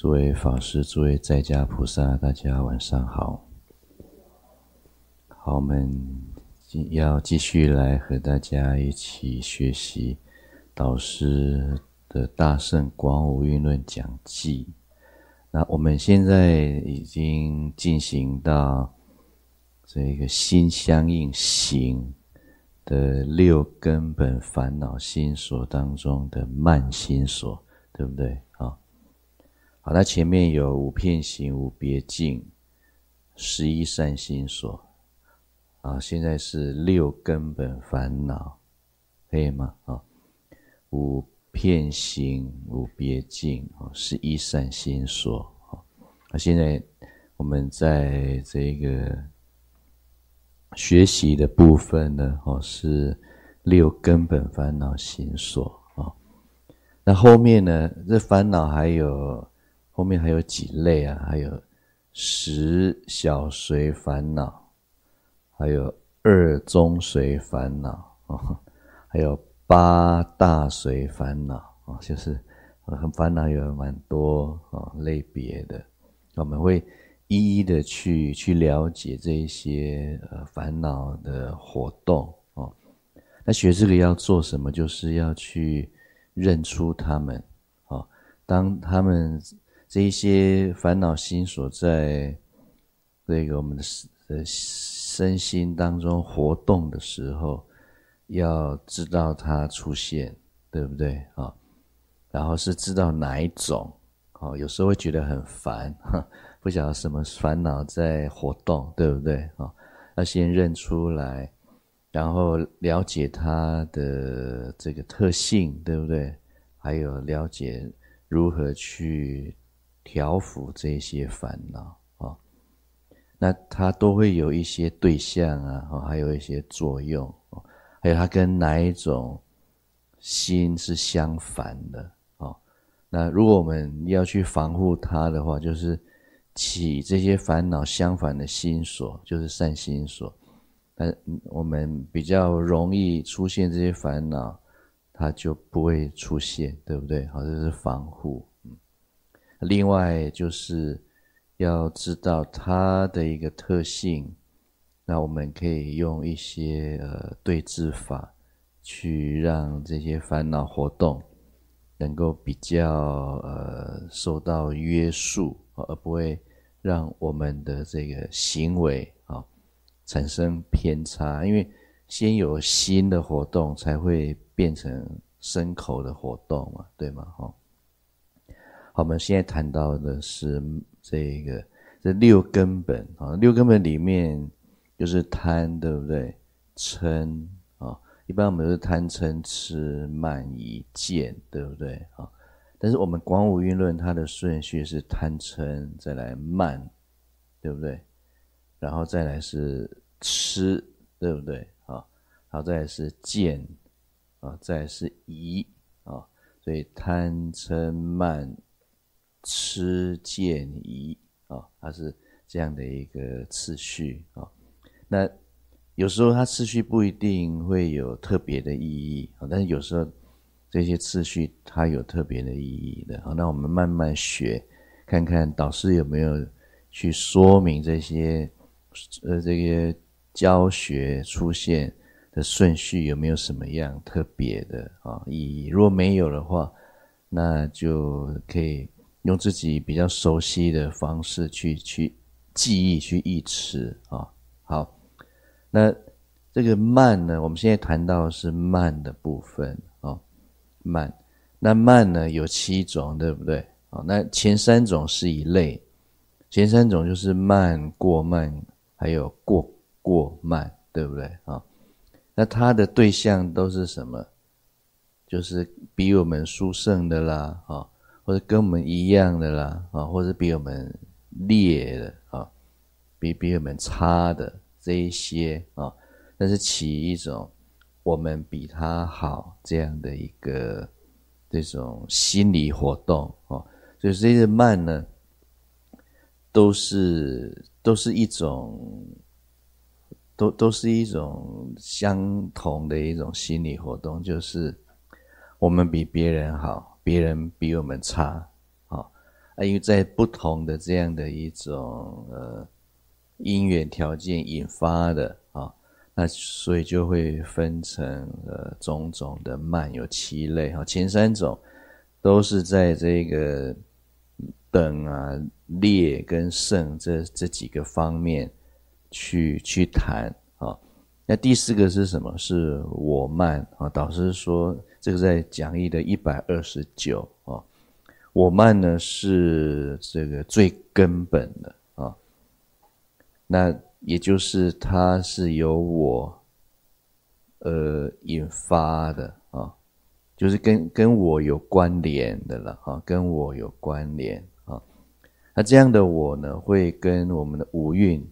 诸位法师、诸位在家菩萨，大家晚上好。好，我们要继续来和大家一起学习导师的大乘广无蕴论讲记。那我们现在已经进行到这个心相应行的六根本烦恼心所当中的慢心所，对不对？好，那前面有五遍行、五别境、11善心所，现在是六根本烦恼，可以吗？五遍行、五别境、11善心所。现在我们在这个学习的部分呢，是六根本烦恼心所。那后面呢，这烦恼后面还有几类啊？还有10小随烦恼，还有2中随烦恼，还有8大随烦恼，就是烦恼有蛮多类别的。我们会一一的去了解这一些烦恼的活动。那学这个要做什么？就是要去认出他们。当他们这一些烦恼心所在这个我们的身心当中活动的时候，要知道它出现，对不对？然后是知道哪一种。有时候会觉得很烦，不晓得什么烦恼在活动，对不对？要先认出来，然后了解它的这个特性，对不对？还有了解如何去调伏这些烦恼。那它都会有一些对象啊，还有一些作用，还有它跟哪一种心是相反的。那如果我们要去防护它的话，就是起这些烦恼相反的心所，就是善心所。我们比较容易出现这些烦恼，它就不会出现，对不对？这是防护。另外就是要知道它的一个特性，那我们可以用一些对治法去让这些烦恼活动能够比较受到约束，而不会让我们的这个行为产生偏差。因为先有心的活动，才会变成身口的活动嘛，对吗？好，我们现在谈到的是这六根本。六根本里面就是贪，对不对？嗔，一般我们都是贪嗔痴慢疑见，对不对？但是我们广无蕴论它的顺序是贪嗔，再来慢，对不对？然后再来是痴，对不对？然后再来是见，再来是疑，所以贪嗔慢痴见疑，它是这样的一个次序。那有时候它次序不一定会有特别的意义，但是有时候这些次序它有特别的意义的。那我们慢慢学，看看导师有没有去说明这些教学出现的顺序有没有什么样特别的意义。如果没有的话，那就可以用自己比较熟悉的方式去记忆，去忆持。好，那这个慢呢，我们现在谈到的是慢的部分。慢，那慢呢有7种，对不对？那前3种是一类，前3种就是慢、过慢，还有过慢，对不对？那它的对象都是什么？就是比我们殊胜的啦，或者跟我们一样的啦，或者比我们劣的，比我们差的这一些，但是起一种我们比他好这样的一个这种心理活动。所以这些慢呢，都是一种都是一种相同的一种心理活动，就是我们比别人好，别人比我们差。 因为在不同的这样的一种因缘条件引发的那所以就会分成种种的慢，有7类前3种都是在这个等劣跟胜这几个方面去谈那第4个是什么？是我慢导师说这个在讲义的129我慢呢是这个最根本的那也就是它是由我引发的就是跟我有关联的了跟我有关联那这样的我呢，会跟我们的五蕴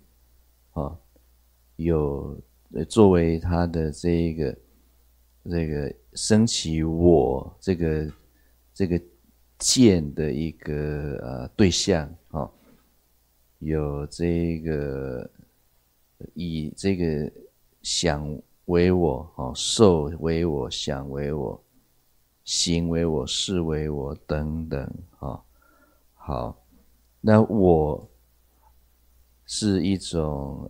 有作为它的这个升起我这个见的一个对象有这个以这个想为我受为我想为我行为我事为我等等好，那我是一种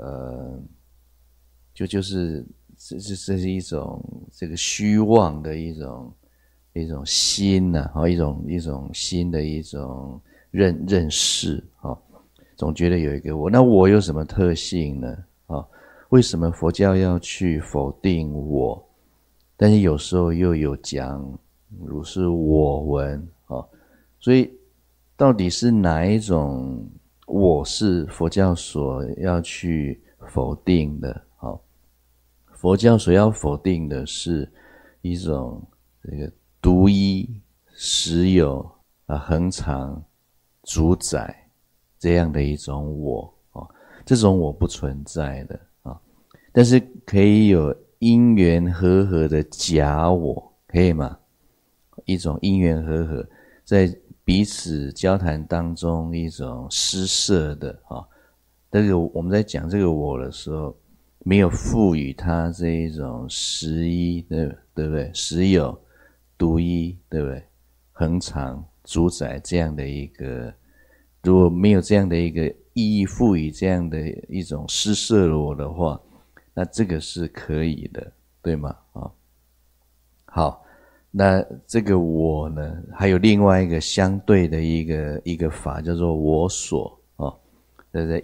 就是这是一种这个虚妄的一种心一种心的一种认识总觉得有一个我。那我有什么特性呢为什么佛教要去否定我？但是有时候又有讲如是我闻所以到底是哪一种我是佛教所要去否定的佛教所要否定的是一种这个独一实有恒常主宰这样的一种我这种我不存在的但是可以有因缘和合的假我，可以吗？一种因缘和合在彼此交谈当中一种施设的这个我们在讲这个我的时候没有赋予它这一种实一对不对？实有独一对不对？恒常主宰这样的一个，如果没有这样的一个意义赋予这样的一种施设我的话，那这个是可以的，对吗？好，那这个我呢，还有另外一个相对的一个法叫做我所这在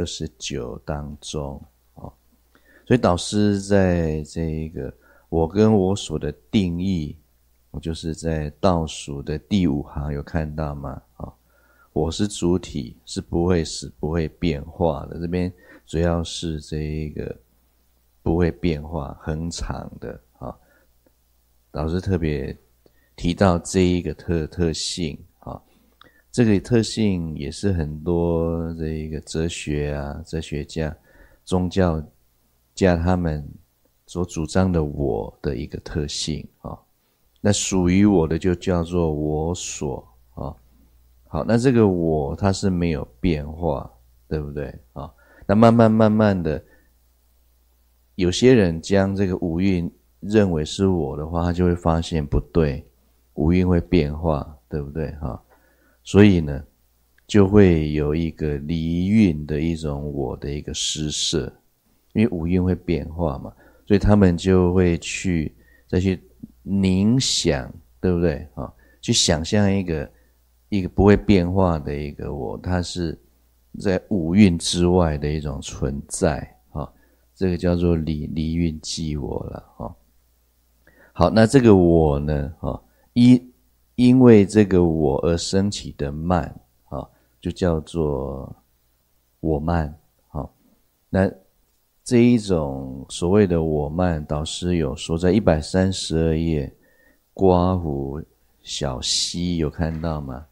129当中所以导师在这个我跟我所的定义，我就是在倒数的第5行有看到吗？我是主体，是不会死不会变化的，这边主要是这一个不会变化恒常的导师特别提到这一个特性这个特性也是很多这个哲学家宗教家他们所主张的我的一个特性那属于我的就叫做我所好，那这个我它是没有变化，对不对那慢慢的有些人将这个五蕴认为是我的话，他就会发现不对，五蕴会变化，对不对所以呢就会有一个离蕴的一种我的一个施设，因为五蕴会变化嘛，所以他们就会再去冥想，对不对去想象一个不会变化的一个我，它是在五蕴之外的一种存在这个叫做离蕴即我了好，那这个我呢因为这个我而升起的慢就叫做我慢那这一种所谓的我慢，导师有说在132页刮胡小溪有看到吗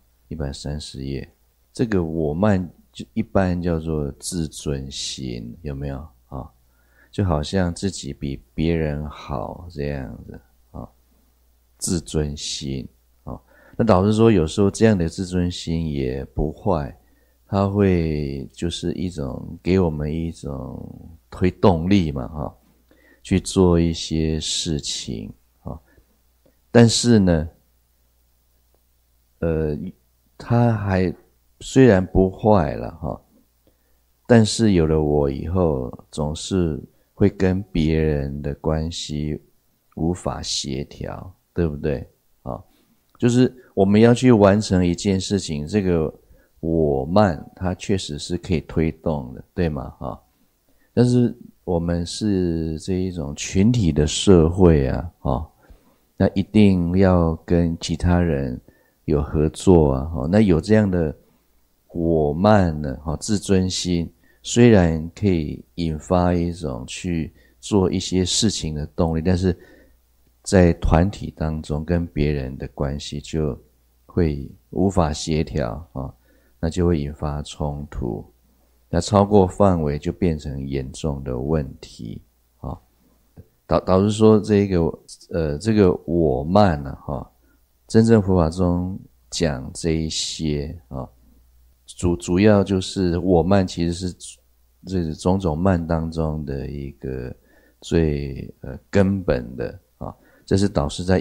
130页这个我慢就一般叫做自尊心，有没有就好像自己比别人好这样子自尊心那导师说有时候这样的自尊心也不坏，它会就是一种给我们一种推动力嘛去做一些事情但是呢它还虽然不坏了哈，但是有了我以后，总是会跟别人的关系无法协调，对不对？啊，就是我们要去完成一件事情，这个我慢它确实是可以推动的，对吗？啊，但是我们是这一种群体的社会啊，那一定要跟其他人有合作啊，那有这样的我慢呢，自尊心虽然可以引发一种去做一些事情的动力，但是在团体当中跟别人的关系就会无法协调啊，那就会引发冲突，那超过范围就变成严重的问题啊。导致说这个我慢呢，真正佛法中讲这一些啊，主要就是我慢其实是这种种慢当中的一个最根本的啊，这是导师在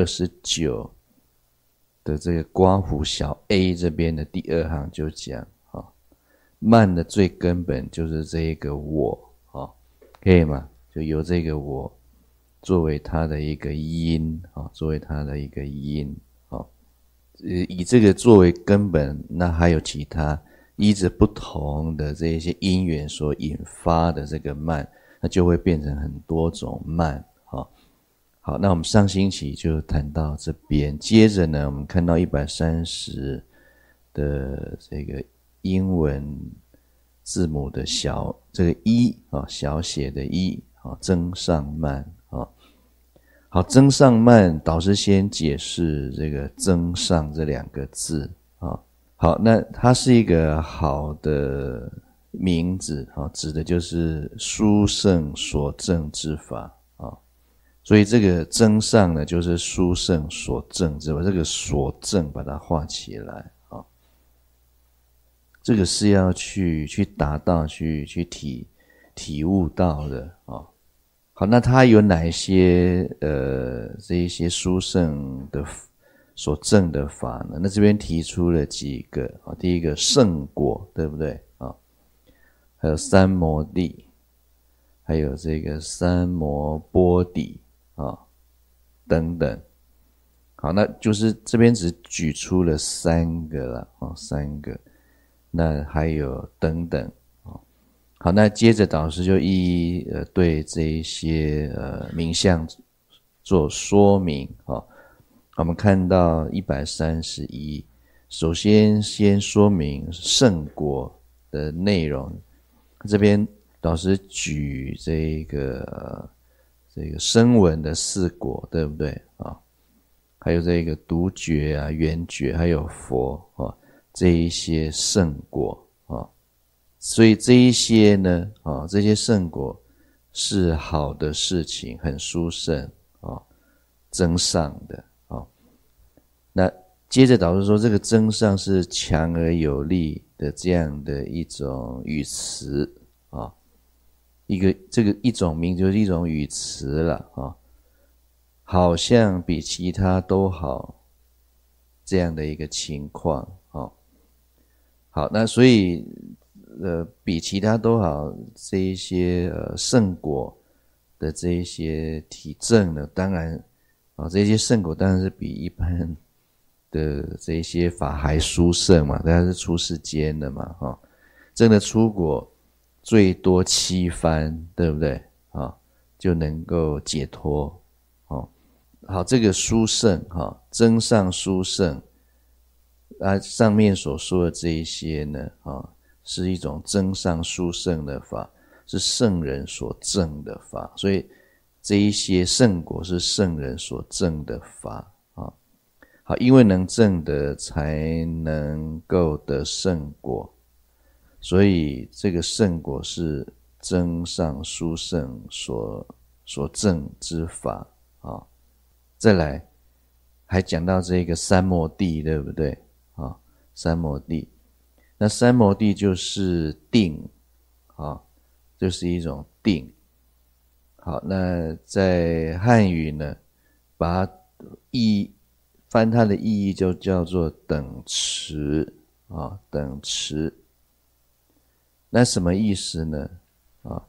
129的这个刮胡小 a 这边的第二行就讲啊，慢的最根本就是这一个我啊，可以吗？就由这个我作为它的一个因啊，作为它的一个因啊，以这个作为根本，那还有其他依着不同的这一些因缘所引发的这个慢，那就会变成很多种慢啊。好，那我们上星期就谈到这边，接着呢，我们看到130的这个英文字母的这个一啊，小写的一啊，增上慢啊。好，增上慢，导师先解释这个增上这两个字啊。好，那它是一个好的名字啊，指的就是殊胜所证之法啊。所以这个增上呢，就是殊胜所证之法，这个所证把它画起来啊。这个是要去达到、去体悟到的啊。好，那它有哪一些这一些殊胜的所证的法呢？那这边提出了几个啊，第一个胜果，对不对啊？还有三摩地，还有这个三摩波底啊等等。好，那就是这边只举出了3个了啊，3个，那还有等等。好，那接着导师就一一对这一些名相做说明啊。我们看到131，首先说明圣果的内容。这边导师举这个声闻的4果，对不对啊？还有这个独觉啊、缘觉，还有佛啊，这一些圣果啊。所以这一些呢，这些圣果是好的事情，很殊胜啊，增上的啊。那接着导师说，这个增上是强而有力的这样的一种语词啊，一种名就是一种语词了啊，好像比其他都好这样的一个情况啊。好，那所以比其他都好这一些圣果的这一些体证呢，当然这些圣果当然是比一般的这一些法还殊胜嘛，当然是出世间的嘛真的出果最多7番，对不对就能够解脱好，这个殊胜增上殊胜上面所说的这一些呢是一种增上殊胜的法，是圣人所证的法，所以这一些圣果是圣人所证的法好，因为能证得才能够得圣果，所以这个圣果是增上殊胜所证之法再来还讲到这个三摩地，对不对三摩地，那三摩地就是定就是一种定。好，那在汉语呢，把它翻它的意义就叫做等持啊，等持。那什么意思呢？啊，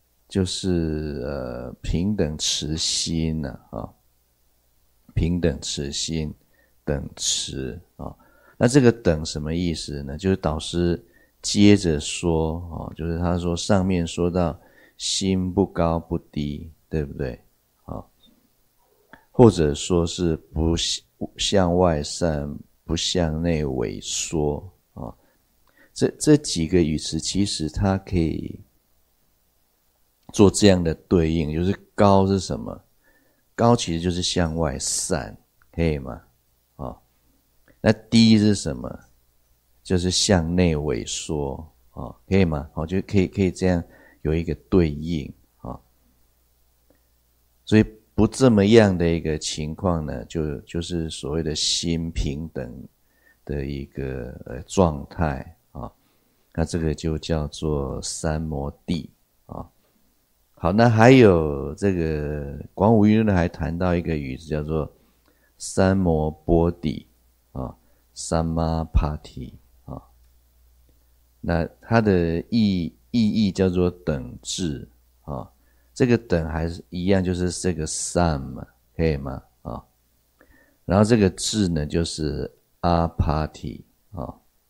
就是平等持心呢啊，平等持心，等持啊。那这个等什么意思呢？就是导师接着说啊，就是他说上面说到心不高不低，对不对？啊，或者说是不向外散，不向内萎缩啊。这几个语词其实它可以做这样的对应，就是高是什么？高其实就是向外散，可以吗？啊，那低是什么？就是向内萎缩啊，可以吗？就可以这样有一个对应啊。所以不这么样的一个情况呢，就是所谓的心平等的一个状态啊。那这个就叫做三摩地啊。好，那还有这个广武运论还谈到一个语字叫做三摩波底啊，三摩帕提啊。那它的意义叫做等至啊。这个等还是一样，就是这个三嘛，可以吗？啊，然后这个至呢，就是阿帕提啊，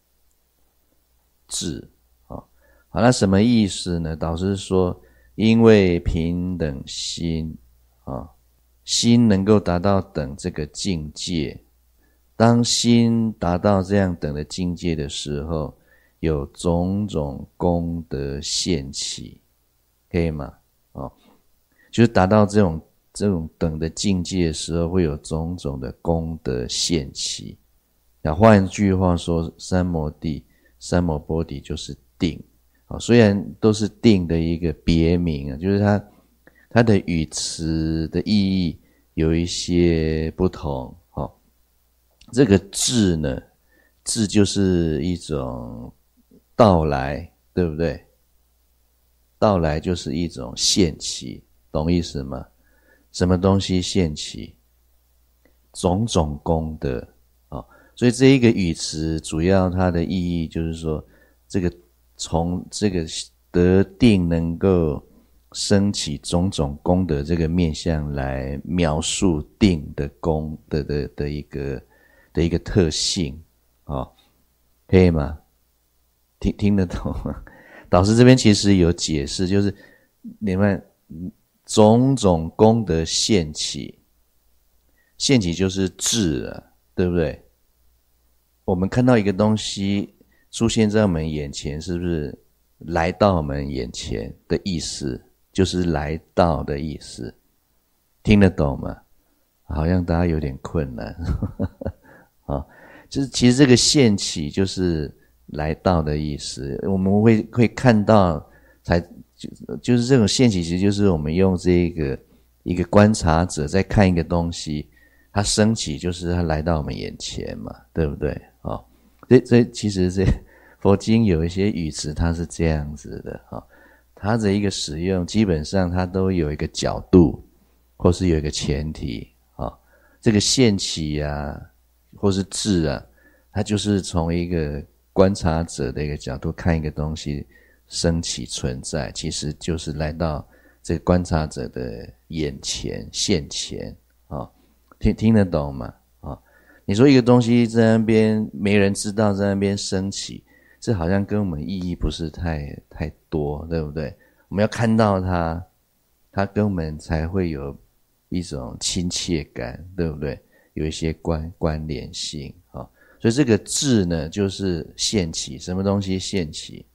至啊。好，那什么意思呢？导师说，因为平等心啊，心能够达到等这个境界。当心达到这样等的境界的时候，有种种功德现起，可以吗？就是达到这种等的境界的时候，会有种种的功德现起。那换句话说，三摩地、三摩波底就是定。虽然都是定的一个别名啊，就是它的语词的意义有一些不同。这个至呢，至就是一种到来，对不对？到来就是一种现起，懂意思吗？什么东西现起？种种功德啊。所以这一个语词主要它的意义就是说，这个从这个得定能够升起种种功德这个面向来描述定的功的一个特性啊，可以吗？听得懂吗？导师这边其实有解释，就是你们种种功德现起，现起就是至了，对不对？我们看到一个东西出现在我们眼前，是不是来到我们眼前的意思？就是来到的意思，听得懂吗？好像大家有点困难啊，就是其实这个现起就是来到的意思，我们会看到就是这种现起，其实就是我们用这个一个观察者在看一个东西，它升起就是它来到我们眼前嘛，对不对？这其实这佛经有一些语词它是这样子的它的一个使用基本上它都有一个角度，或是有一个前提这个现起啊，或是至啊，它就是从一个观察者的一个角度看一个东西升起存在，其实就是来到这个观察者的眼前现前听得懂吗？你说一个东西在那边没人知道，在那边升起，这好像跟我们意义不是太多，对不对？我们要看到它跟我们才会有一种亲切感，对不对？有一些关联性所以这个至呢，就是现起，什么东西现起？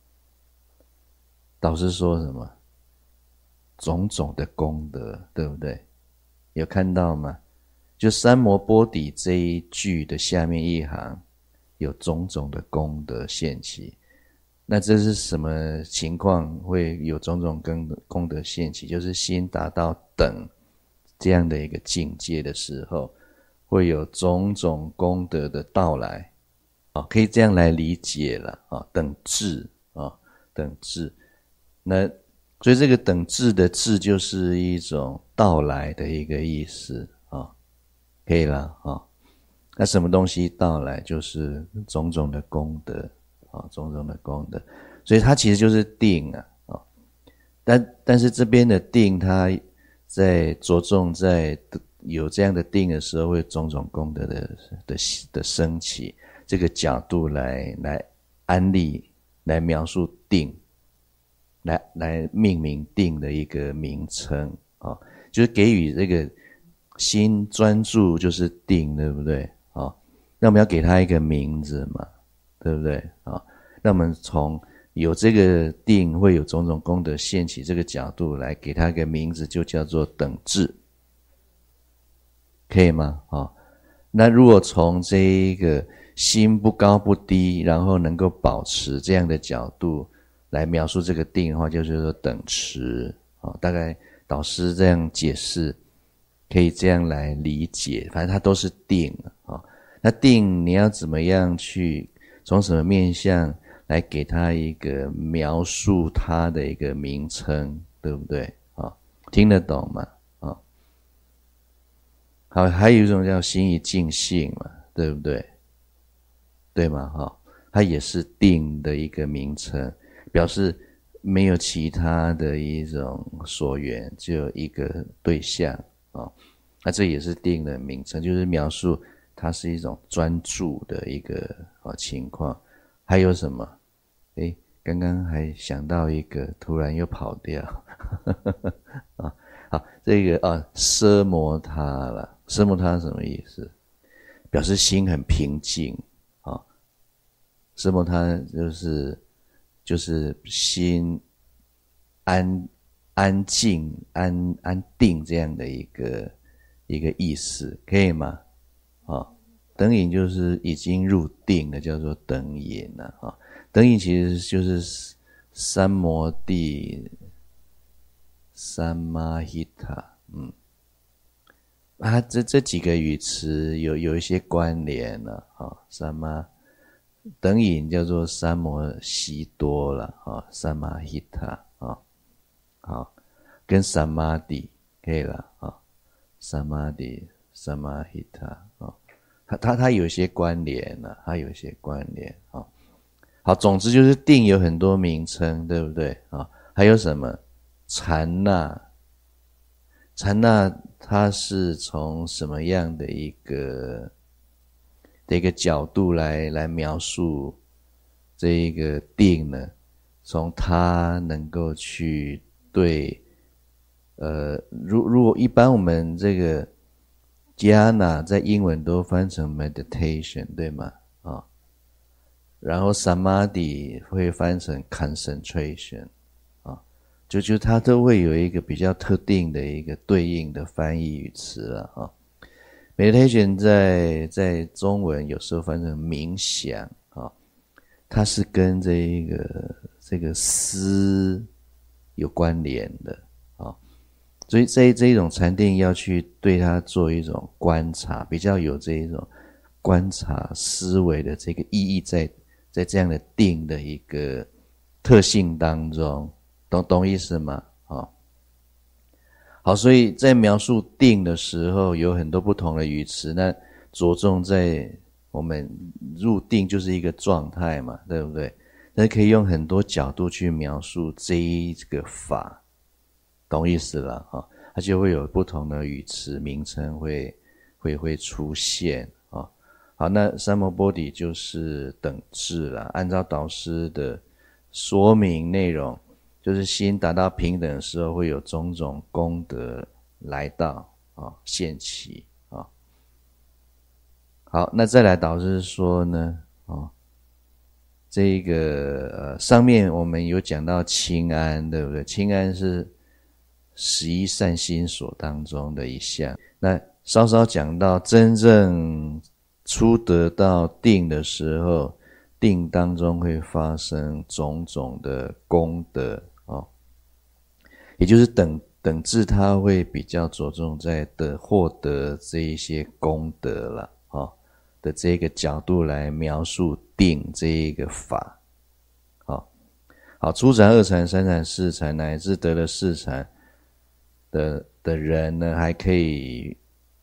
导师说什么？种种的功德，对不对？有看到吗？就三摩波底这一句的下面一行有种种的功德现起。那这是什么情况会有种种功德现起？就是心达到等这样的一个境界的时候，会有种种功德的到来可以这样来理解了等至等至。那所以这个等至的至就是一种到来的一个意思可以了那什么东西到来，就是种种的功德啊，种种的功德，所以它其实就是定啊，但是这边的定，它在着重在有这样的定的时候，会种种功德的升起，这个角度来安立，来描述定，来命名定的一个名称啊，就是给予这个心专注就是定，对不对啊？那我们要给它一个名字嘛，对不对啊？那我们从有这个定会有种种功德现起这个角度来给它一个名字，就叫做等至，可以吗？那如果从这一个心不高不低，然后能够保持这样的角度来描述这个定的话，就是说等持大概导师这样解释，可以这样来理解，反正它都是定那定你要怎么样去从什么面向来给它一个描述它的一个名称，对不对听得懂吗好，还有一种叫心一净性嘛，对不对？对吗它也是定的一个名称，表示没有其他的一种所缘，只有一个对象那这也是定的名称，就是描述它是一种专注的一个情况。还有什么？刚刚还想到一个，突然又跑掉好，这个奢摩他了。奢摩他是什么意思？表示心很平静奢摩他就是心安静安定这样的一个意思，可以吗等隐就是已经入定了，叫做等隐了等隐其实就是三摩地三摩히타这几个语词有一些关联了三摩等隐叫做三摩悉多了三摩히타好，跟三摩地可以了三摩地三摩히타它有一些关联了，它有一些关联好，总之就是定有很多名称，对不对还有什么禅那？禅那它是从什么样的一个角度来描述这一个定呢？从它能够去对如果一般我们这个 jhana 在英文都翻成 meditation 对吗然后 samadhi 会翻成 concentration就它都会有一个比较特定的一个对应的翻译语词了meditation 在中文有时候翻成冥想它是跟这个思有关联的所以这一种禅定要去对它做一种观察，比较有这一种观察思维的这个意义在这样的定的一个特性当中，懂意思吗好，所以在描述定的时候有很多不同的语词，那着重在我们入定就是一个状态嘛，对不对？那可以用很多角度去描述这一个法，懂意思了它就会有不同的语词名称会出现好，那三摩波底就是等至啦，按照导师的说明内容，就是心达到平等的时候，会有种种功德来到现起好，那再来导师说呢这个上面我们有讲到清安，对不对？清安是11善心所当中的一项。那稍稍讲到真正初得到定的时候，定当中会发生种种的功德也就是等至它会比较着重在获得这一些功德了的这个角度来描述定这一个法好，初禅、二禅、三禅、四禅乃至得了四禅的人呢，还可以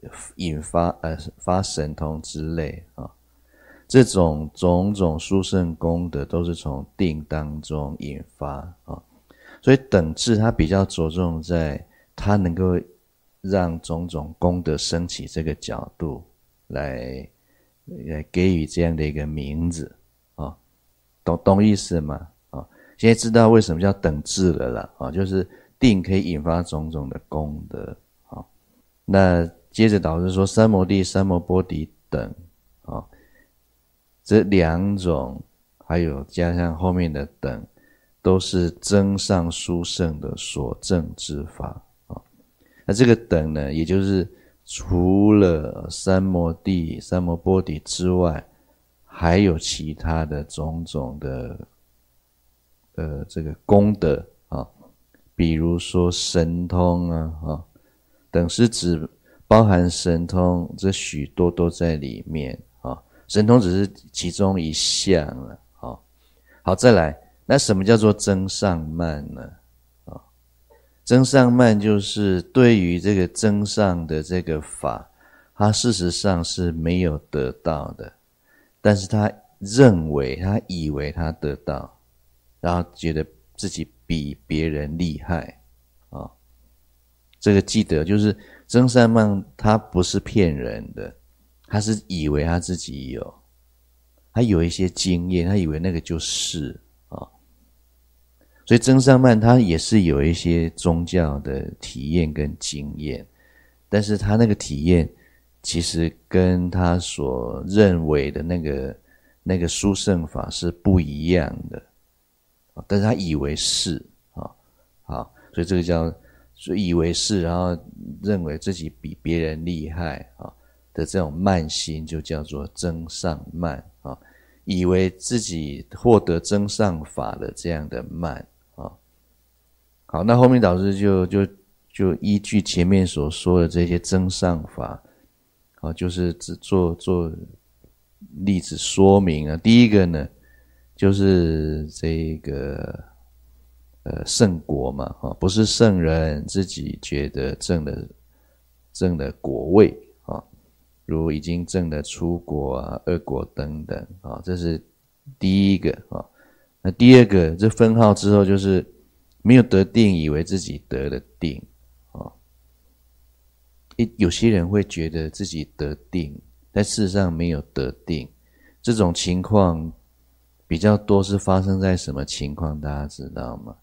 发神通之类啊，这种种种殊胜功德都是从定当中引发啊，所以等至它比较着重在它能够让种种功德升起这个角度来给予这样的一个名字啊，懂意思吗？啊，现在知道为什么叫等至了啦啊，就是定可以引发种种的功德啊。那接着导师说三摩地、三摩波提等啊，这两种还有加上后面的等，都是增上殊胜的所证之法啊。那这个等呢，也就是除了三摩地、三摩波提之外，还有其他的种种的这个功德啊，比如说神通啊等是指包含神通，这许多都在里面啊。神通只是其中一项了啊。好，再来，那什么叫做增上慢呢？啊，增上慢就是对于这个增上的这个法，他事实上是没有得到的，但是他以为他得到，然后觉得自己比别人厉害啊。这个记得就是增上慢，他不是骗人的，他是以为他自己有，他有一些经验，他以为那个就是啊。所以增上慢他也是有一些宗教的体验跟经验，但是他那个体验其实跟他所认为的那个殊胜法是不一样的，但是他以为是啊，好，所以这个叫以为是，然后认为自己比别人厉害啊的这种慢心，就叫做增上慢啊，以为自己获得增上法的这样的慢啊。好，那后面导师就依据前面所说的这些增上法啊，就是做例子说明啊。第一个呢，就是这个圣果嘛，不是圣人自己觉得证的果位啊，如已经证的初果啊、二果等等啊，这是第一个啊。那第二个，这分号之后就是没有得定，以为自己得了定啊。有些人会觉得自己得定，但事实上没有得定，这种情况比较多是发生在什么情况？大家知道吗？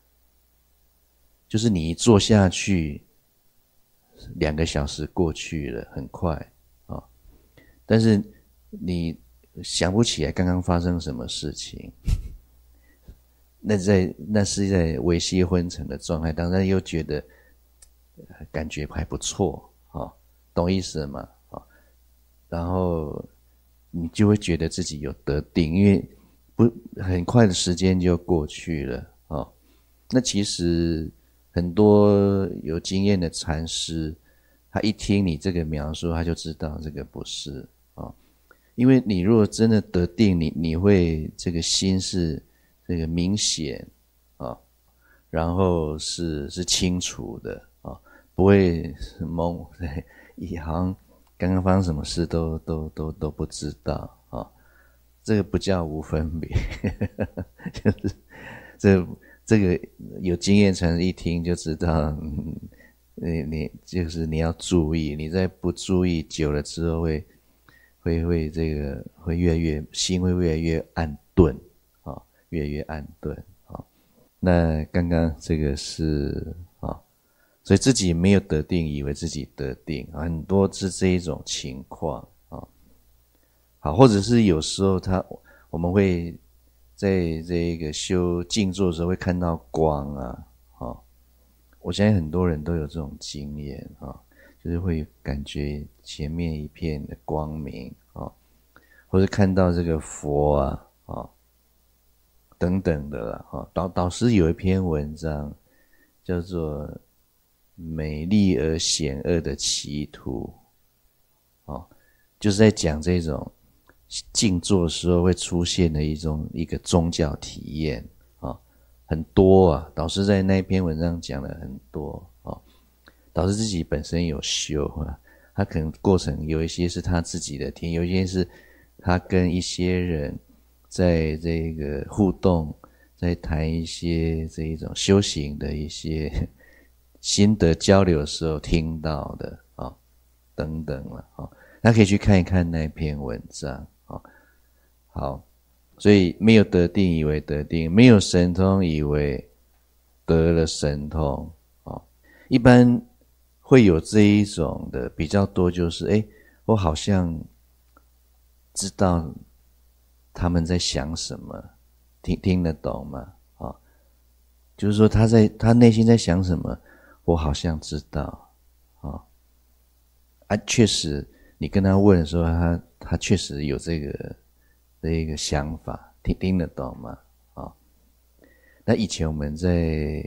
就是你一坐下去，2个小时过去了，很快啊，但是你想不起来刚刚发生什么事情。那是在微细昏沉的状态当中，又觉得感觉还不错啊，懂意思吗？啊，然后你就会觉得自己有得定，因为很快的时间就过去了啊。那其实很多有经验的禅师，他一听你这个描述，他就知道这个不是啊。因为你如果真的得定，你会这个心是这个明显啊，然后是清楚的啊，不会懵，好像刚刚发生什么事都不知道啊。这个不叫无分别，就是这个有经验禅师一听就知道，你就是你要注意，你在不注意久了之后会这个会越来越心会越来越暗钝啊，越来越暗钝啊。那刚刚这个是啊，所以自己没有得定，以为自己得定，很多是这一种情况啊。好，或者是有时候我们会在这个修静坐的时候会看到光啊，我相信很多人都有这种经验啊，就是会感觉前面一片的光明啊，或者看到这个佛啊等等的啦啊。导师有一篇文章叫做《美丽而险恶的歧途》啊，就是在讲这种静坐的时候会出现的一个宗教体验啊，很多啊。导师在那篇文章讲了很多啊，导师自己本身有修啊， 他可能过程有一些是他自己的体验，有一些是他跟一些人在这个互动，在谈一些这一种修行的一些心得交流的时候听到的等等了他可以去看一看那篇文章好，所以没有得定以为得定，没有神通以为得了神通一般会有这一种的比较多，就是我好像知道他们在想什么，听得懂吗？就是说他内心在想什么，我好像知道确实你跟他问的时候，他确实有这个想法，听得懂吗？那以前我们在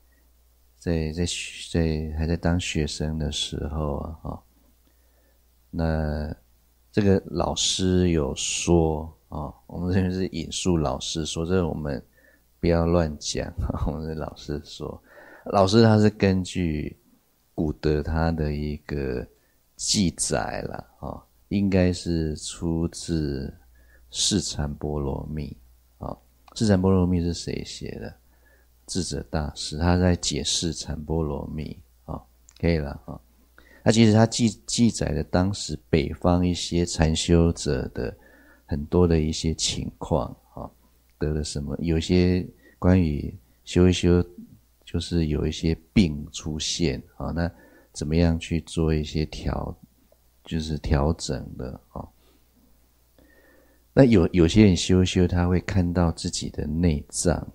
还在当学生的时候那这个老师有说我们这边是引述老师说，这个我们不要乱讲我们的老师说，老师他是根据古德他的一个记载啦应该是出自释禅波罗蜜释禅波罗蜜是谁写的？智者大师，他在解释禅波罗蜜可以了那其实他记载了当时北方一些禅修者的很多的一些情况得了什么，有些关于修一修就是有一些病出现那怎么样去做一些调整的那有些人修一修他会看到自己的内脏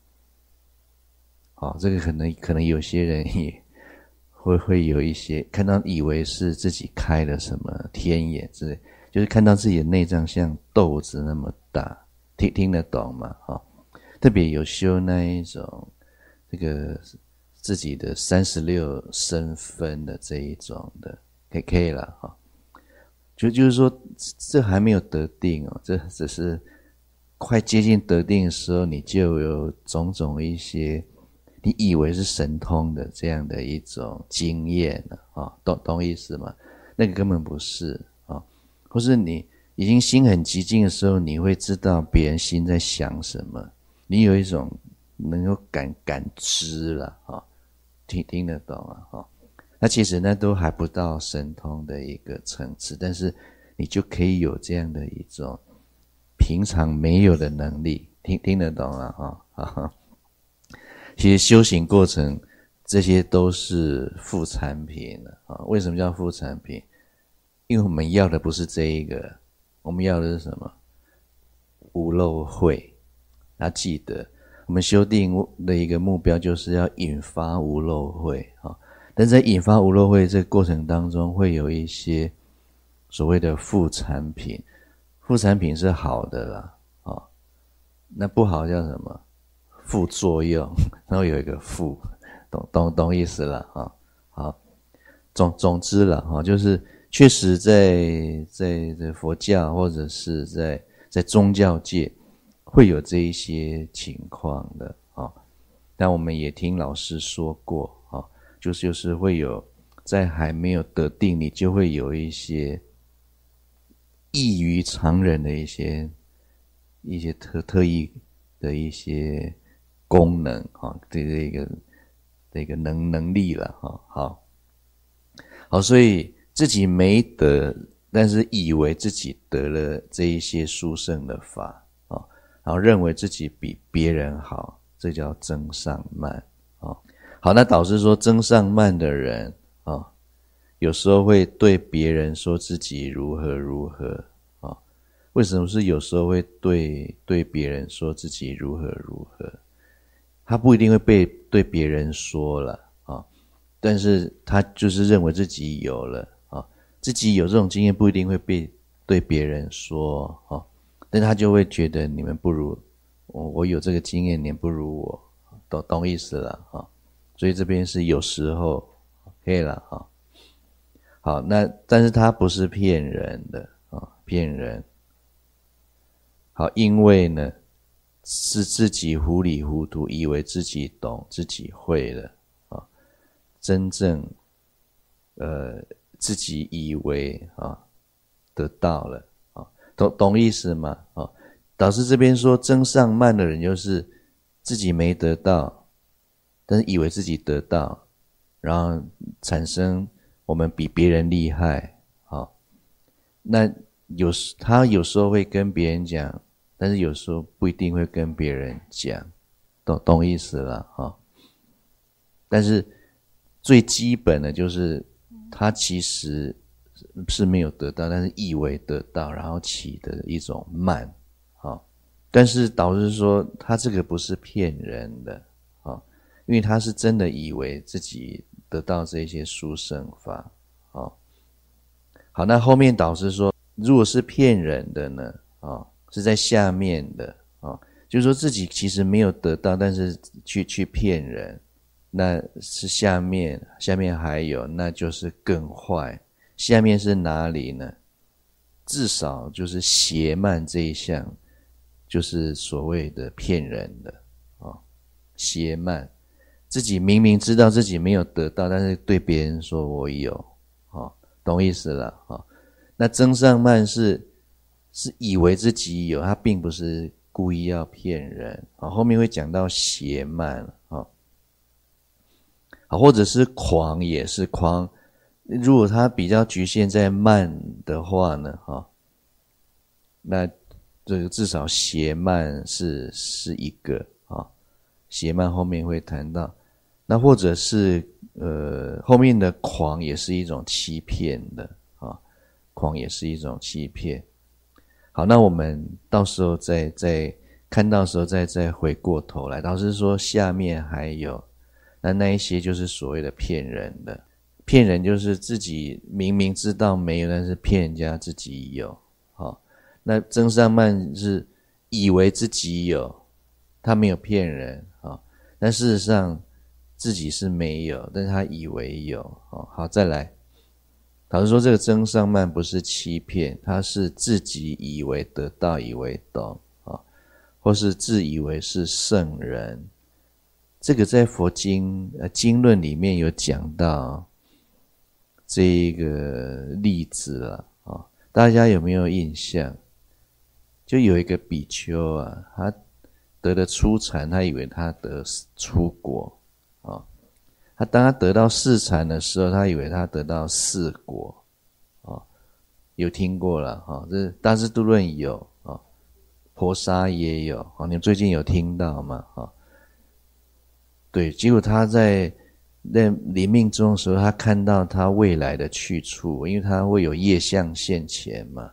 这个可能有些人也会有一些看到以为是自己开了什么天眼之类，就是看到自己的内脏像豆子那么大，听得懂吗？特别有修那一种这个自己的36身分的这一种的，可以了就是说这还没有得定这只是快接近得定的时候，你就有种种一些你以为是神通的这样的一种经验懂意思吗？那个根本不是或是你已经心很极静的时候，你会知道别人心在想什么，你有一种能够感知了听得懂那其实那都还不到神通的一个层次，但是你就可以有这样的一种平常没有的能力，听得懂了其实修行过程这些都是副产品为什么叫副产品？因为我们要的不是这一个，我们要的是什么？无漏慧。记得我们修定的一个目标就是要引发无漏慧但在引发无漏慧这个过程当中，会有一些所谓的副产品，副产品是好的啦那不好叫什么？副作用，然后有一个副，懂意思了好，总之了就是确实在佛教或者是在宗教界会有这一些情况的但我们也听老师说过就是会有在还没有得定，你就会有一些异于常人的一些特异的一些功能这个能力了好，所以自己没得，但是以为自己得了这一些殊胜的法然后认为自己比别人好，这叫增上慢好，那导师说增上慢的人有时候会对别人说自己如何为什么是有时候会对别人说自己如何？他不一定会对别人说了但是他就是认为自己有了自己有这种经验不一定会对别人说但他就会觉得你们不如我有这个经验，你们不如我，懂意思了所以这边是有时候可以了好，那但是他不是骗人的骗人好，因为呢是自己糊里糊涂，以为自己懂自己会了真正自己以为得到了懂意思吗？导师这边说增上慢的人就是自己没得到，但是以为自己得到，然后产生我们比别人厉害。那他有时候会跟别人讲，但是有时候不一定会跟别人讲，懂意思了但是最基本的就是他其实是没有得到，但是以为得到，然后起的一种慢但是导师说他这个不是骗人的因为他是真的以为自己得到这些殊胜法好，那后面导师说如果是骗人的呢是在下面的就是说自己其实没有得到，但是去骗人，那是下面还有，那就是更坏。下面是哪里呢？至少就是邪慢这一项，就是所谓的骗人的邪慢，自己明明知道自己没有得到，但是对别人说我有懂意思了那增上慢是以为自己有，他并不是故意要骗人后面会讲到邪慢或者是狂，也是狂。如果他比较局限在慢的话呢那这个至少邪慢是一个邪慢后面会谈到。那或者是后面的狂也是一种欺骗的狂也是一种欺骗。好，那我们到时候再看到的时候再回过头来。导师说下面还有，那一些就是所谓的骗人的。骗人就是自己明明知道没有，但是骗人家自己有那增上慢是以为自己有，他没有骗人但事实上自己是没有，但是他以为有好，再来。导师说这个增上慢不是欺骗，他是自己以为得到，以为懂或是自以为是圣人。这个在佛经经论里面有讲到这一个例子了大家有没有印象？就有一个比丘他得了初禅，他以为他得出国当他得到四禅的时候，他以为他得到四果有听过了这大智度论有婆沙也有你们最近有听到吗对，结果他在临命终的时候，他看到他未来的去处，因为他会有业相现前嘛，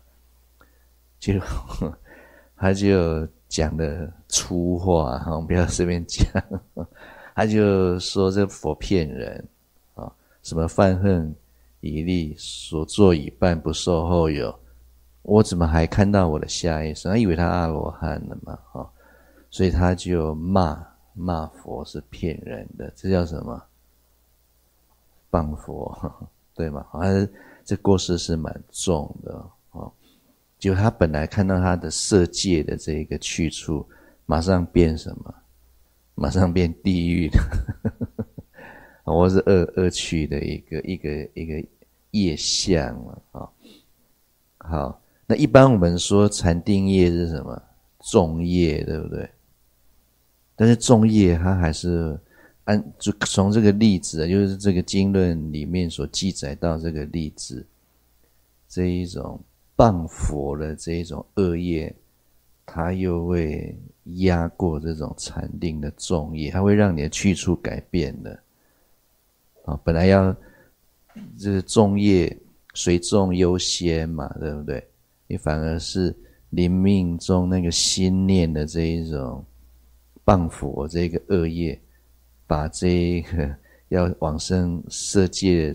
他就讲的粗话我们不要随便讲他就说这佛骗人什么犯恨已立，所作已办，不受后有，我怎么还看到我的下一生？他以为他阿罗汉了嘛所以他就骂佛是骗人的，这叫什么？谤佛对吗这过失是蛮重的结果他本来看到他的色界的这个去处，马上变什么？马上变地狱的或是恶趣的一个业相了好，那一般我们说禅定业是什么？重业，对不对？但是重业它还是就从这个例子就是这个经论里面所记载到这个例子，这一种谤佛的这一种恶业，它又会压过这种禅定的重业，它会让你的去处改变的本来要这个重业随众优先嘛，对不对？你反而是临命中那个心念的这一种谤佛这个恶业，把这一个要往生色界的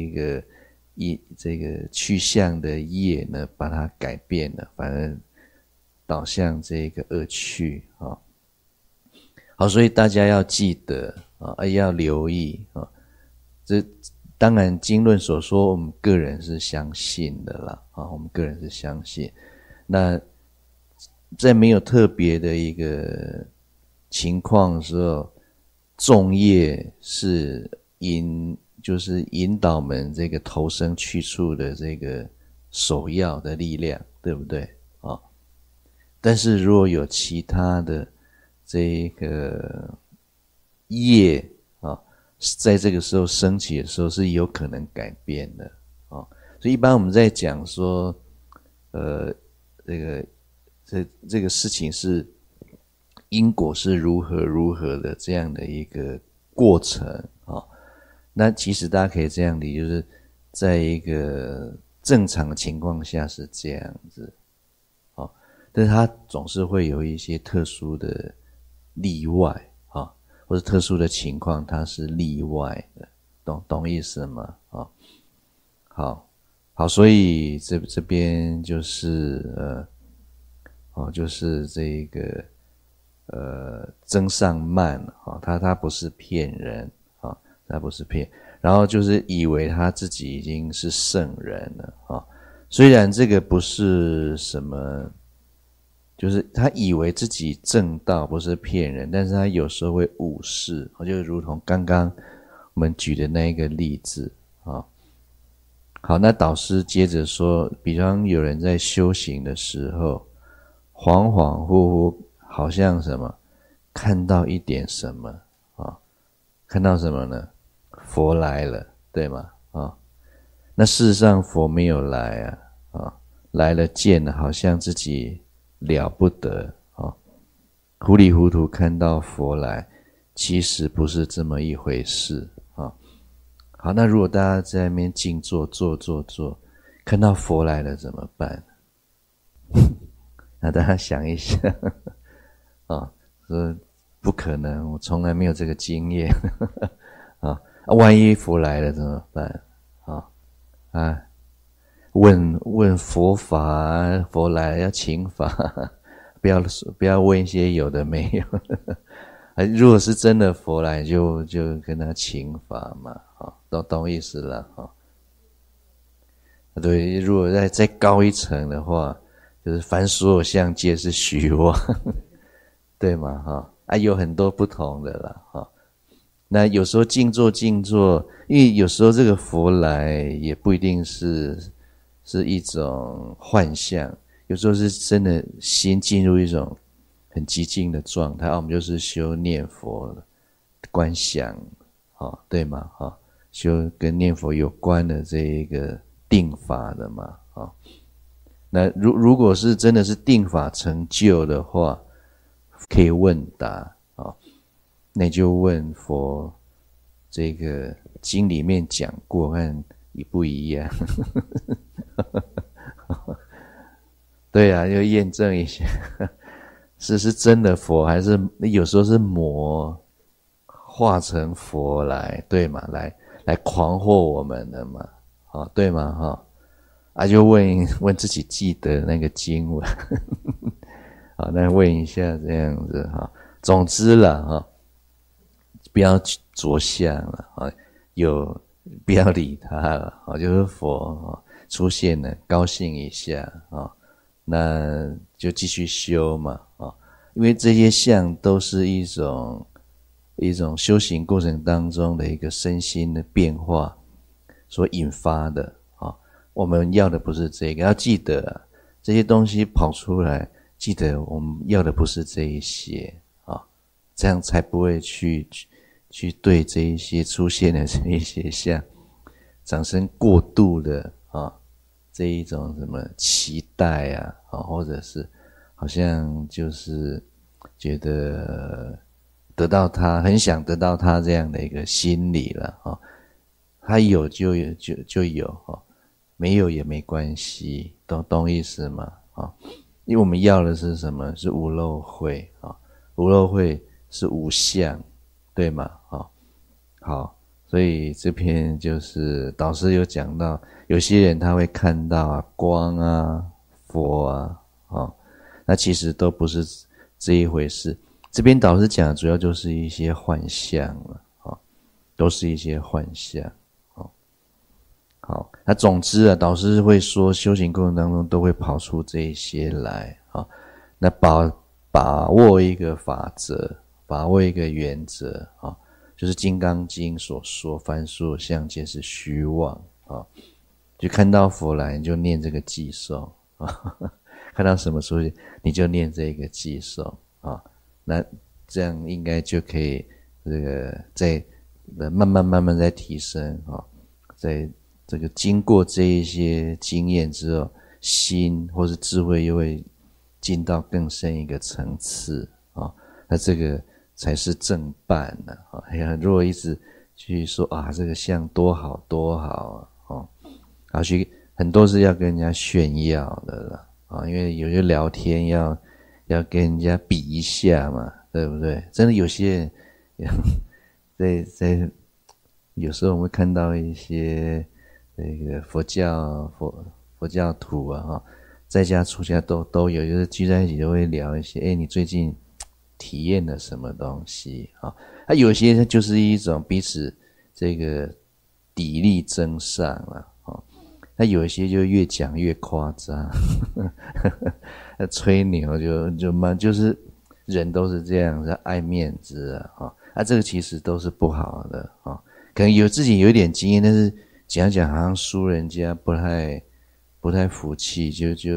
这个去向的业呢，把它改变了，反而导向这个恶趣好，所以大家要记得要留意这当然经论所说我们个人是相信的啦我们个人是相信。那在没有特别的一个情况的时候，重业是因就是引导们这个投生去处的这个首要的力量，对不对啊？但是如果有其他的这个业啊，在这个时候升起的时候是有可能改变的啊。所以一般我们在讲说，这个事情是因果是如何的这样的一个过程啊。那其实大家可以这样理解，就是在一个正常的情况下是这样子啊，但是它总是会有一些特殊的例外啊，或者特殊的情况它是例外的，懂意思吗？啊，好，所以这边就是就是这个增上慢啊，他不是骗人啊，他不是骗，然后就是以为他自己已经是圣人了啊，虽然这个不是什么，就是他以为自己正道不是骗人，但是他有时候会误事，就如同刚刚我们举的那一个例子啊。好，那导师接着说，比方有人在修行的时候，恍恍惚惚，好像什么看到一点什么啊？看到什么呢？佛来了，对吗？啊，那事实上佛没有来啊，来了见了，好像自己了不得啊，糊里糊涂看到佛来，其实不是这么一回事啊。好，那如果大家在那边静坐，坐，看到佛来了怎么办？那大家想一下啊，说不可能，我从来没有这个经验啊，万一佛来了怎么办？问佛法，佛来了要请法，不要问一些有的没有的。如果是真的佛来，就跟他请法嘛，懂意思了哈。对，如果再高一层的话，就是凡所有相皆是虚妄，对吗？有很多不同的啦哈。那有时候静坐，因为有时候这个佛来也不一定是一种幻象，有时候是真的心进入一种很寂静的状态，我们就是修念佛观想，对吗？修跟念佛有关的这一个定法的嘛，那如果是真的是定法成就的话，可以问答那你就问佛，这个经里面讲过，看一不一样？对啊，就验证一下。是真的佛，还是有时候是魔化成佛来，对吗？来狂惑我们的嘛，对吗？就问自己记得那个经文，好，那问一下这样子哈。总之了不要着相了不要理他了就是佛出现了，高兴一下那就继续修嘛因为这些相都是一种修行过程当中的一个身心的变化所引发的我们要的不是这个，要记得这些东西跑出来，记得我们要的不是这一些这样才不会去对这一些出现的这一些相产生过度的这一种什么期待或者是好像就是觉得得到他，很想得到他这样的一个心理了他有就有没有也没关系，懂意思吗因为我们要的是什么？是无漏慧无漏慧是无相，对吗好，所以这篇就是导师有讲到，有些人他会看到光佛那其实都不是这一回事。这边导师讲的主要就是一些幻象了都是一些幻象好，那总之导师会说修行过程当中都会跑出这一些来那把握一个法则，把握一个原则就是《金刚经》所说，凡所有相皆是虚妄啊。就看到佛来，你就念这个偈颂啊；看到什么出现，你就念这个偈颂啊。那这样应该就可以这个在慢慢在提升啊，在这个经过这一些经验之后，心或是智慧又会进到更深一个层次啊。那这个才是正办呢啊！如果一直去说啊，这个相多好多好啊，然后去很多是要跟人家炫耀的了啊，因为有些聊天要跟人家比一下嘛，对不对？真的有些人在有时候我们会看到一些这个佛教徒啊，在家出家都有，就是聚在一起都会聊一些，你最近体验了什么东西啊？有些就是一种彼此这个砥砺增上了啊。那有一些就越讲越夸张，吹牛就是人都是这样，是爱面子啊，这个其实都是不好的啊。可能自己有一点经验，但是讲好像输人家不太服气，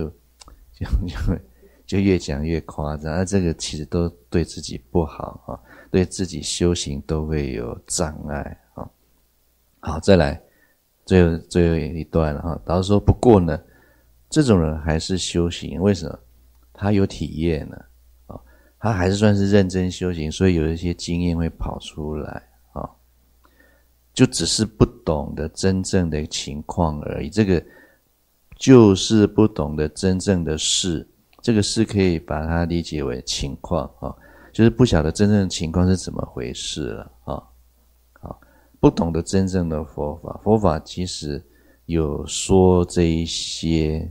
就越讲越夸张，这个其实都对自己不好啊，对自己修行都会有障碍啊。好，再来最后一段了哈。老师说，不过呢，这种人还是修行，为什么？他有体验了啊，他还是算是认真修行，所以有一些经验会跑出来啊，就只是不懂得真正的情况而已。这个就是不懂得真正的事。这个事可以把它理解为情况啊，就是不晓得真正的情况是怎么回事了啊。不懂得真正的佛法，佛法其实有说这一些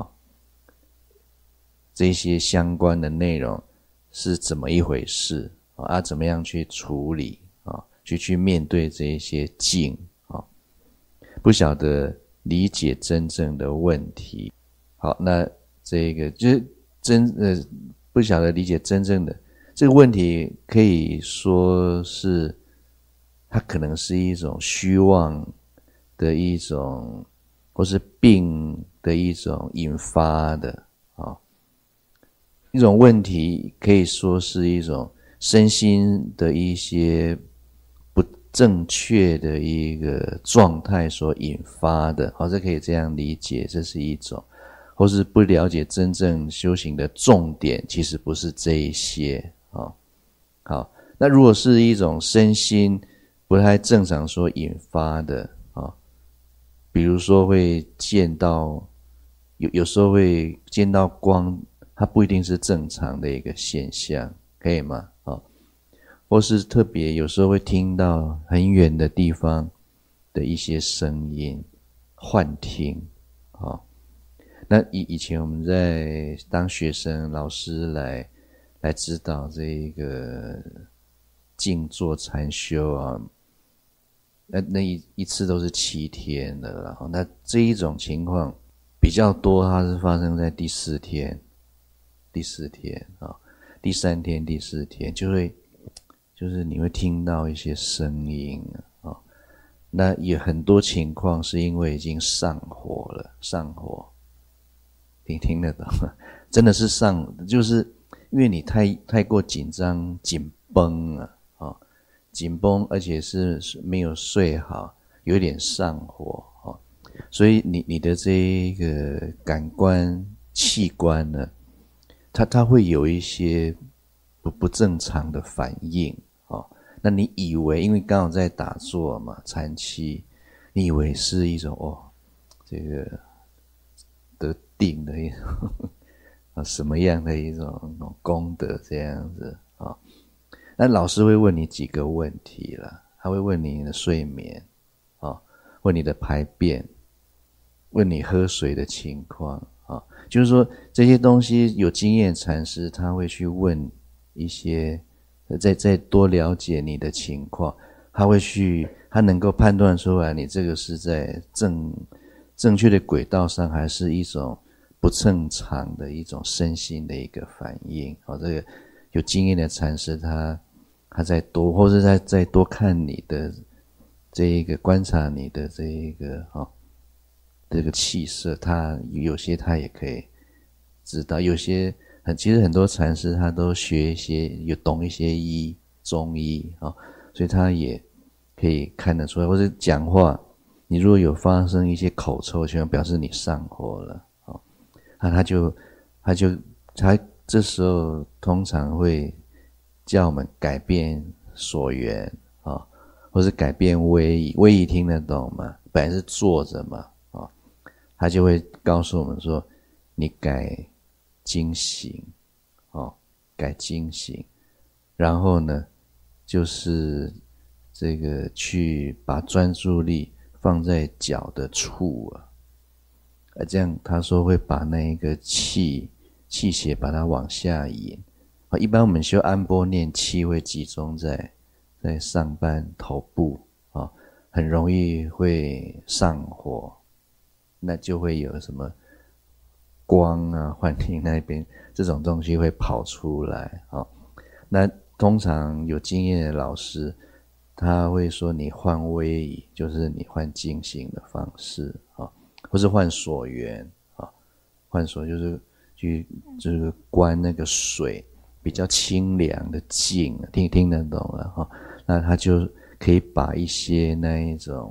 相关的内容是怎么一回事啊，怎么样去处理啊，去面对这一些境啊，不晓得理解真正的问题。好，那这个就是不晓得理解真正的这个问题，可以说是它可能是一种虚妄的一种，或是病的一种引发的一种问题，可以说是一种身心的一些不正确的一个状态所引发的，这可以这样理解，这是一种。或是不了解真正修行的重点，其实不是这一些好，那如果是一种身心不太正常所引发的比如说会见到有时候会见到光，它不一定是正常的一个现象，可以吗？或是特别有时候会听到很远的地方的一些声音，幻听那以前我们在当学生，老师来指导这个静坐禅修那一次都是7天的了。那这一种情况比较多，它是发生在第4天、第3天、第4天，就是你会听到一些声音那也很多情况是因为已经上火了，听得懂吗？真的是就是因为你太过紧张、紧绷紧绷，而且是没有睡好，有点上火所以你的这个感官器官呢，它会有一些不正常的反应那你以为因为刚好在打坐嘛，禅期，你以为是一种这个得定的一种什么样的一种功德这样子那老师会问你几个问题啦，他会问你的睡眠问你的排便，问你喝水的情况就是说这些东西有经验禅师他会去问一些再多了解你的情况，他能够判断出来你这个是在正确的轨道上，还是一种不正常的一种身心的一个反应这个有经验的禅师他他再多，或是再多看你的这一个观察你的这一个这个气色，他有些他也可以知道，有些其实很多禅师他都学一些有懂一些中医所以他也可以看得出来，或者讲话你如果有发生一些口臭情况，表示你上火了他这时候通常会叫我们改变所缘或是改变位移，位移听得懂吗？本来是坐着嘛他就会告诉我们说，你改经行改经行，然后呢就是这个去把专注力放在脚的处这样他说会把那一个气血把它往下引一般我们修安波念气会集中在上半头部很容易会上火，那就会有什么光幻听那边这种东西会跑出来那通常有经验的老师他会说你换位移，就是你换经行的方式或是换所缘换所就是去就是观那个水比较清凉的静，听得懂了那他就可以把一些那一种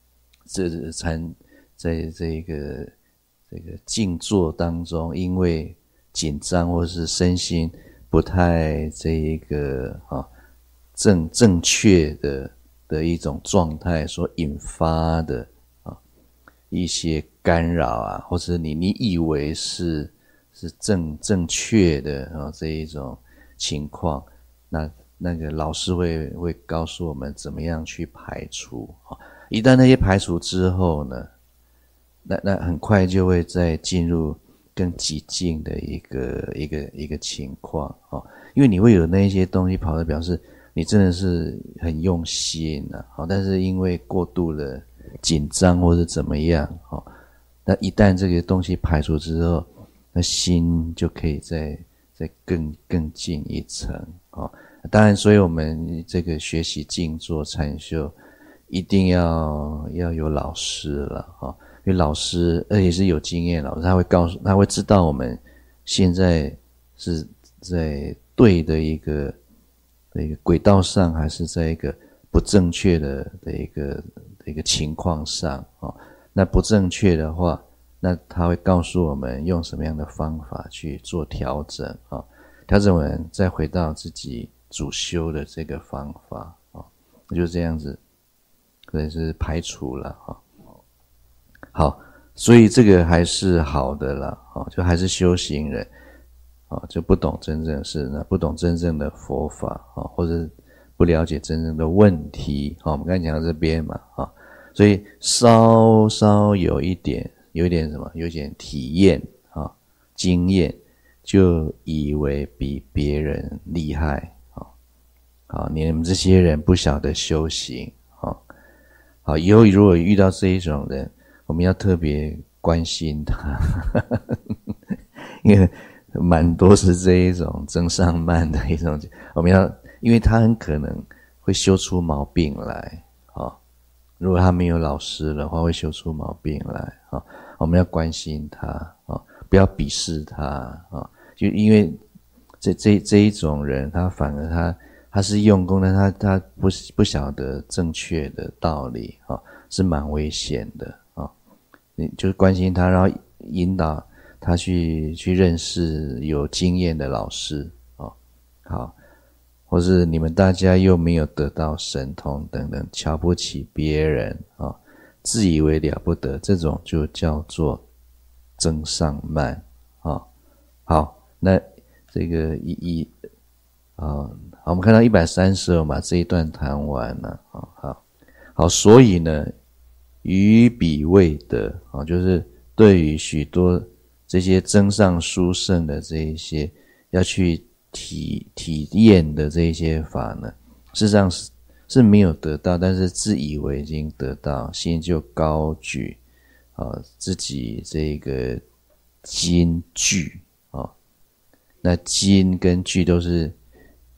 在这个静坐当中，因为紧张或是身心不太这一个正确的一种状态所引发的一些干扰或者你以为是正确的这一种情况，那个老师会告诉我们怎么样去排除一旦那些排除之后呢，那很快就会再进入更激进的一个情况因为你会有那些东西跑来，表示你真的是很用心但是因为过度的紧张或是怎么样那一旦这个东西排除之后，那心就可以再更进一层当然所以我们这个学习静坐禅修一定要有老师了因为老师而且是有经验老师，他会知道我们现在是在对的一个轨道上，还是在一个不正确的一个情况上那不正确的话，那他会告诉我们用什么样的方法去做调整调整完再回到自己主修的这个方法就这样子，可能是排除了好，所以这个还是好的啦就还是修行人就不懂真正的事，不懂真正的佛法或者不了解真正的问题我们刚才讲到这边嘛所以稍有一点什么，有一点体验经验，就以为比别人厉害你们这些人不晓得修行好，以后如果遇到这一种人，我们要特别关心他因为蛮多是这一种增上慢的一种，我们要因为他很可能会修出毛病来如果他没有老师的话，会修出毛病来我们要关心他不要鄙视他就因为这一种人，他反而他是用功的，他不晓得正确的道理是蛮危险的你就关心他，然后引导他去认识有经验的老师好，或是你们大家又没有得到神通等等，瞧不起别人自以为了不得，这种就叫做增上慢好，那这个好，我们看到132嘛，这一段谈完了好，所以呢，于彼未得就是对于许多这些增上殊胜的这一些要去体验的这一些法呢，事实上是没有得到，但是自以为已经得到，心就高举自己这个金具那金跟具都是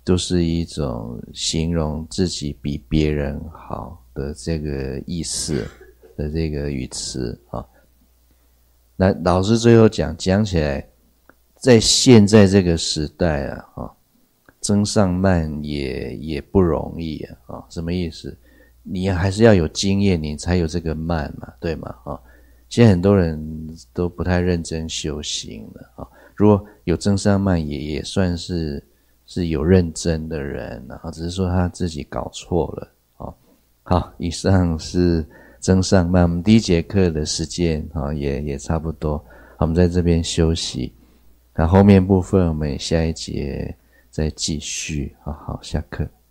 都是一种形容自己比别人好的这个意思的这个语词啊。那老师最后讲起来，在现在这个时代啊，增上慢也不容易啊，什么意思？你还是要有经验，你才有这个慢嘛，对吗？现在很多人都不太认真修行了啊。如果有增上慢，也算是有认真的人啊，只是说他自己搞错了啊。好，以上是增上慢，我们第一节课的时间也差不多，我们在这边休息。那后面部分我们下一节再继续。好，下课。